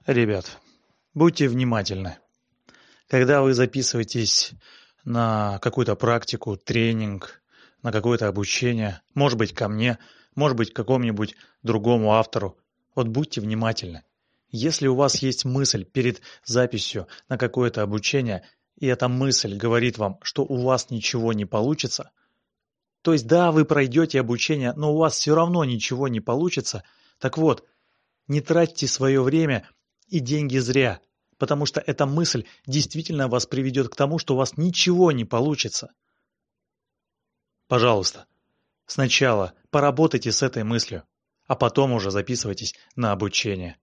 Ребят, будьте внимательны. Когда вы записываетесь на какую-то практику, тренинг, на какое-то обучение, может быть, ко мне, может быть, к какому-нибудь другому автору, вот будьте внимательны. Если у вас есть мысль перед записью на какое-то обучение, и эта мысль говорит вам, что у вас ничего не получится, то есть да, вы пройдете обучение, но у вас все равно ничего не получится, так вот, не тратьте свое время и деньги зря, потому что эта мысль действительно вас приведет к тому, что у вас ничего не получится. Пожалуйста, сначала поработайте с этой мыслью, а потом уже записывайтесь на обучение.